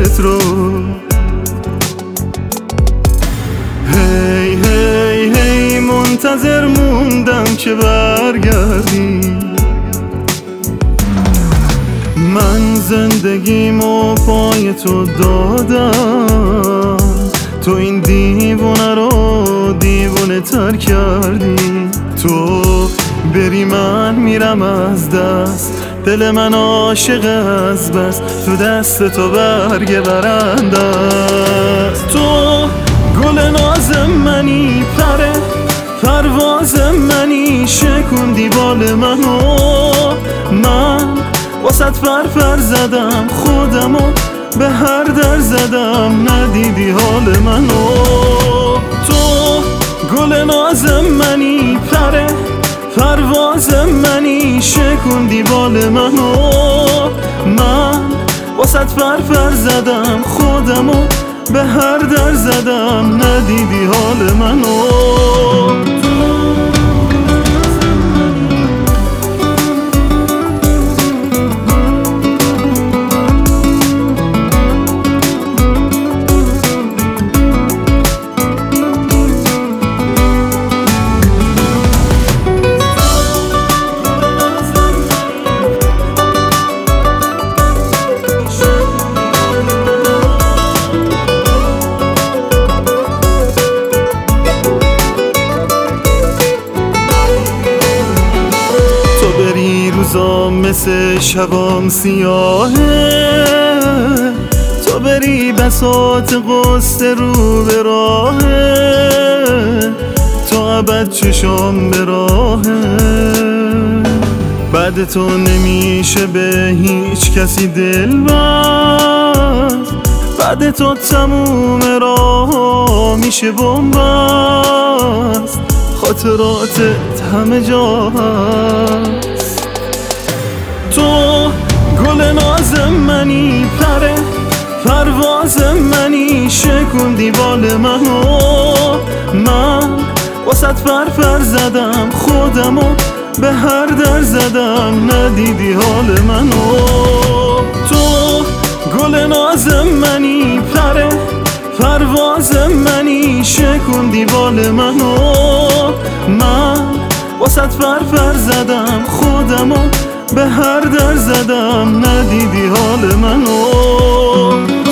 چشمت رو. هی هی هی منتظر موندم که برگردی. من زندگیمو پای تو دادم، تو این دیوونه رو دیوونه تر کردی. تو بری من میرم از دست، دل من عاشق از بس تو دست تو برگ برنده است. تو گل ناز منی، پرواز منی، شکوندی بال منو. من واسط پر زدم، خودمو به هر در زدم، ندیدی حال منو. تو گل ناز منی، پرواز منی، شکوندی بال منو. من واسط پر زدم، خودمو به هر در زدم، ندیدی حال منو. روزام مثل شبام سیاهه، تو بری بساط قصه رو به راهه، تو ابد چشام به راهه. بعد تو نمیشه به هیچ کسی دل بست، بعد تو تموم راه میشه بنبست، خاطراتت همه جا هست. تو گل ناز منی، پرواز منی، شکوندی بال منو. من واسط پر زدم، خودمو به هر در زدم، ندیدی حال منو. تو گل ناز منی، پرواز منی، شکوندی بال منو. من واسط پر زدم، خودمو به هر در زدم، ندیدی حال منو.